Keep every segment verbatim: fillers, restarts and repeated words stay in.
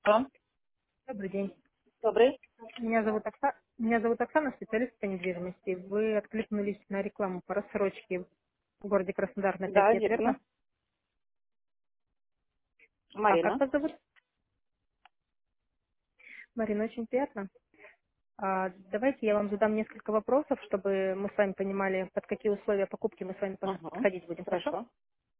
Что? Добрый день. Добрый. Меня зовут Оксана, меня зовут Оксана, специалист по недвижимости. Вы откликнулись на рекламу по рассрочке в городе Краснодар на пять Да, лет, верно. верно? А как Марина. вас зовут? Марина, очень приятно. А, давайте я вам задам несколько вопросов, чтобы мы с вами понимали, под какие условия покупки мы с вами под- Ага. подходить будем, хорошо? Хорошо.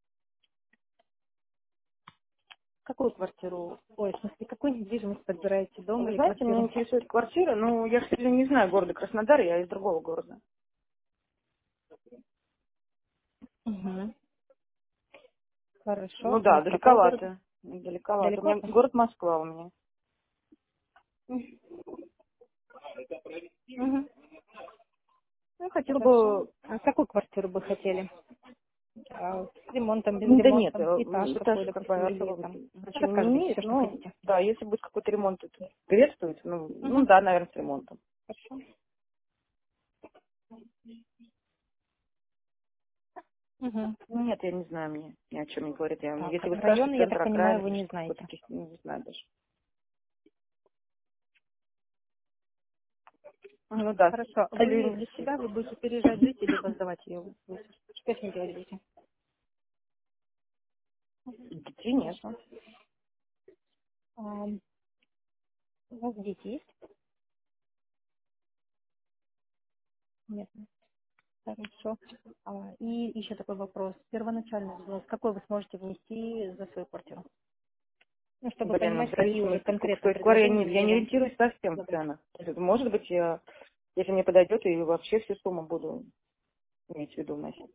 Какую квартиру, ой, в смысле, какую недвижимость подбираете, дом Вы или знаете, меня квартиру? интересует квартира, но я, к сожалению, не знаю города Краснодар, я из другого города. Угу. Ну Хорошо. А да, из какого города? далековато. Далековато. У Далеко? меня город Москва у меня. Угу. Я хотела Хорошо. бы... А какую квартиру бы хотели? А, с ремонтом, без Да нет, э, ремонта, этаж этаж какой, как бы допустим, или особого там. значения не Рассказывайте имеет, все, что но хотите. да, если будет какой-то ремонт, это приветствуется. Ну, ну Угу. да, наверное, с ремонтом. Хорошо. Угу. Ну нет, я не знаю, мне ни о чем не говорит. Я, Так, если вы спрашиваете районы, я центр, так понимаю, окраин вы или не что какой-то, знаете. таких, ну, не знаю даже. Ну да, Хорошо. Вы или для себя, вы будете переезжать жить или сдавать ее? Вы что с ней делать будете? детей нет. Хорошо. А, у вас дети есть? Нет. Хорошо. А, и еще такой вопрос. Первоначальный взнос. Какой вы сможете внести за свою квартиру? Ну, чтобы Блин, ну, в понимать, какие уже зависимости, сколько конкретно стоит квартира, я предложения не, я мне не вам ориентируюсь совсем в предлагать. ценах. То есть, может быть, я, если мне подойдет, и вообще всю сумму буду иметь в виду вносить.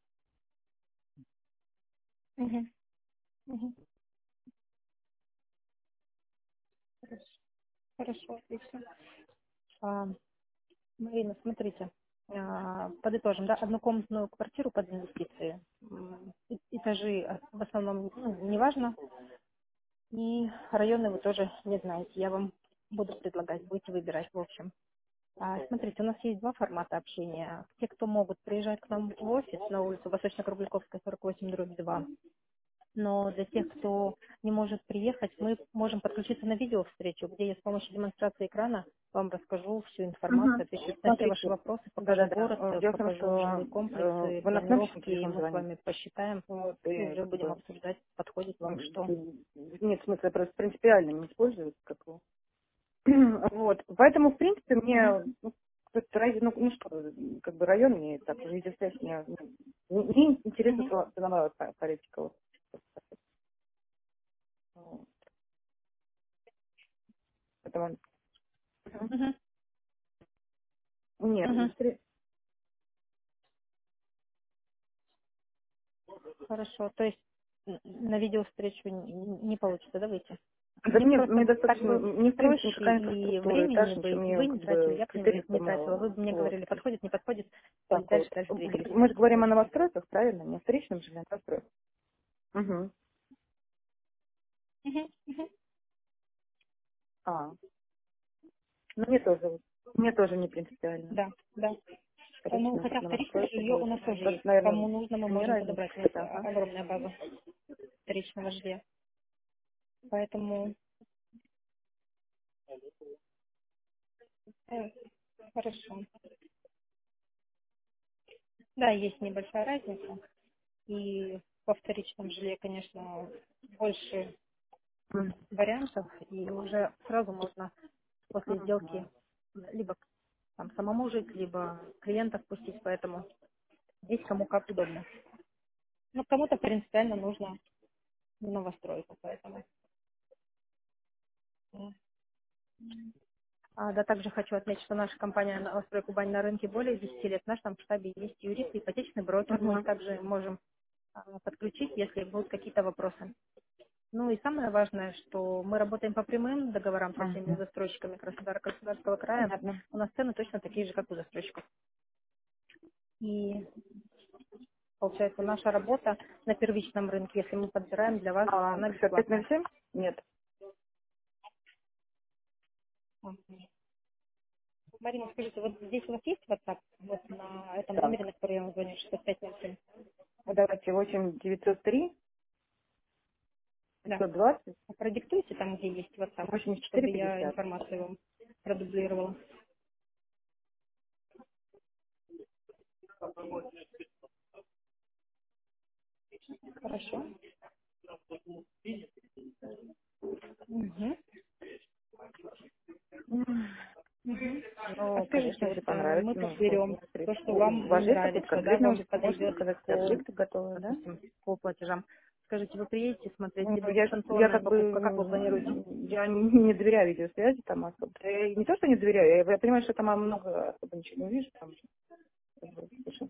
Угу. Угу. Хорошо, хорошо, отлично. А, Марина, смотрите, а, подытожим, да, однокомнатную квартиру под инвестиции. М, э- Этажи а, в основном ну, неважно, и районы вы тоже не знаете. Я вам буду предлагать, будете выбирать в общем. А, смотрите, у нас есть два формата общения. Те, кто могут приезжать к нам в офис на улицу Восточно-Кругляковская, сорок восемь, дробь два. Но для тех, кто не может приехать, мы можем подключиться на видеовстречу, где я с помощью демонстрации экрана вам расскажу всю информацию, Угу. отвечу на все ваши Смотрите, вопросы, покажу да-да-да. город, Э, э, Дело в том, покажу жилые что э, комплексы, вы на кнопочный планировки, и телефон мы с звоните. вами посчитаем Вот, и и уже как будем бы обсуждать, подходит вам м, что. нет смысла, просто принципиально не использовать как его. Вот, поэтому, в принципе, мне, Мгм. ну, как-то рай- ну, ну что, как бы район мне так, видеосвязь мне, ну, мне интересна Мгм. ценовая по- политика. Вот. Вот. Поэтому, мгм. Мгм. Нет, Мгм. встре- Хорошо, то есть м, на видеовстречу н- не получится, да, выйти? да Мне мне, мне просто так достаточно, бы мне, в принципе, проще, никакая и инфраструктура, этаж, времени ничего бы и мне, вы не как тратили, бы, я бы критерий не тратила. формировала. Вы бы мне Вот. говорили, подходит, не подходит, и Так дальше, вот. дальше двигались. Мы же говорим о новостройках, правильно? Не о вторичном жилье, а новостройках. Угу. Мгм, мгм. А, ну, мне тоже, мне тоже не принципиально. Да, да. Э, Ну, Вторичная, хотя вторичное новостройка жилье у будет. нас тоже Просто, есть. наверное, Кому нужно, мы не можем разница. подобрать. У нас о- Ага. огромная база вторичного жилья. Поэтому, э, хорошо. Да, есть небольшая разница. И во вторичном жилье, конечно, больше М. вариантов, и уже сразу можно после сделки Ага. либо там самому жить, либо клиентов пустить, поэтому здесь кому как удобно. Но кому-то принципиально нужно новостройку, поэтому. Да. А, да, также хочу отметить, что наша компания «Новострой Кубань» на рынке более десяти лет. В нашем штабе есть юрист и ипотечный брокер. Мы их Мгм. также можем а, подключить, если будут какие-то вопросы. Ну и самое важное, что мы работаем по прямым договорам со всеми Мгм. застройщиками Краснодара Краснодарского края. Понятно. У нас цены точно такие же, как у застройщиков. И получается, наша работа на первичном рынке, если мы подбираем для вас, А, она что, пять бесплатная. ноль семь? Нет. Мгм. Марина, скажите, вот здесь у вас есть WhatsApp? Вот на этом номере, Так. на который я вам звоню, шестьсот пять ноль семь. Ну, давайте восемь девятьсот три Да. пятьсот двадцать А продиктуйте там, где есть WhatsApp, восемьдесят четыре чтобы я пятьдесят. информацию вам продублировала. Хорошо. Угу. Мгм. А Ну, скажите, конечно, вот если э, понравится, мы ну, должен подберем смотреть. то, что У вам у не вас же есть такой нравится, да, конкретный, может вы можете подойдет сказать, какие по, объекты готовы, да? допустим, по платежам. Скажите, вы приедете смотреть Ну, либо я, я дистанционная как бы, покупка, как вы планируете? м, я не, не доверяю видеосвязи там особо. Да я не то, что не доверяю, я, я понимаю, что там много особо ничего не увижу, там же, как бы, слушай.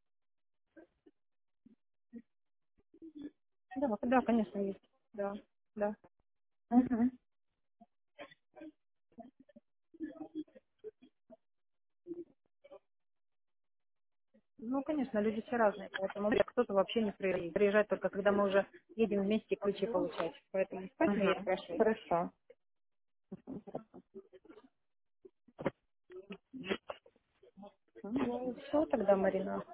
Да, да, конечно, есть. Да, да. Мгм. Ну, конечно, люди все разные, поэтому кто-то вообще не приезжает. Приезжает только когда мы уже едем вместе ключи получать. Поэтому, поэтому я Мгм. спрашиваю. Хорошо. Ну, все тогда, Марина.